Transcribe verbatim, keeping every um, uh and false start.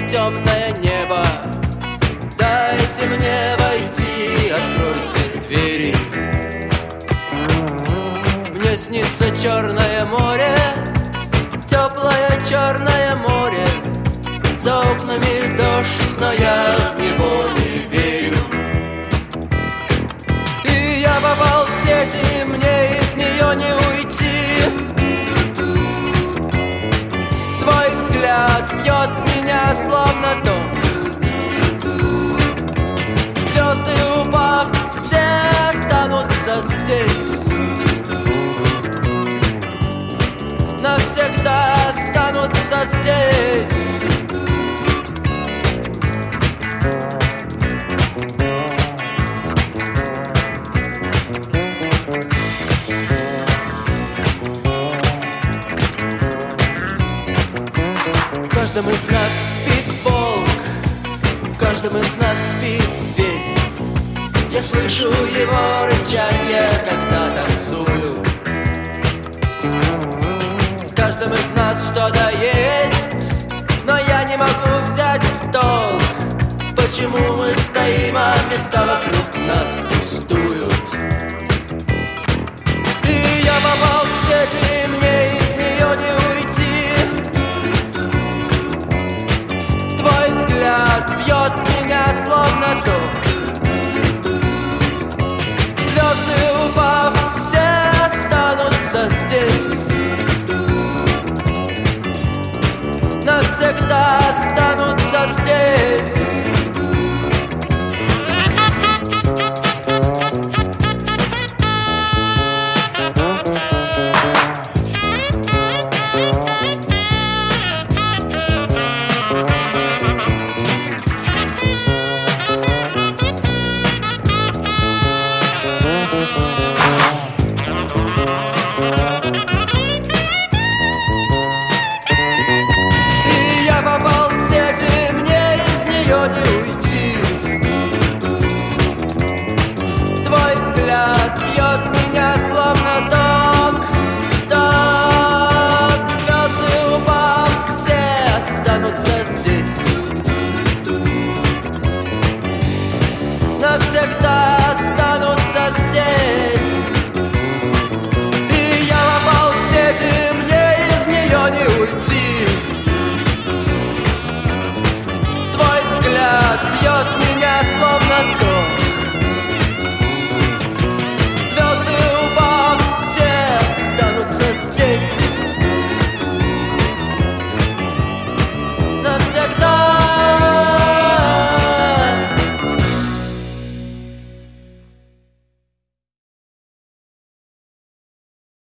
темное небо. Дайте мне войти, откройте двери. Мне снится черное море, теплое черное море. За окнами дождь, но я в него не верю. И я попал в сеть, и мне из нее не уйти. Твой взгляд бьет меня словно ток. Звезды упав, все останутся здесь. Навсегда останутся здесь. В каждом из нас спит волк, в каждом из нас спит зверь. Я слышу его рычание, когда танцую. В каждом из нас что-то есть, но я не могу взять в толк. Почему мы стоим, а места вокруг нас пустуют? И я попал в сеть, и мне из нее не уйти. Твой взгляд бьет меня словно ток. Звезды упав, все останутся здесь. Навсегда останутся здесь. Навсегда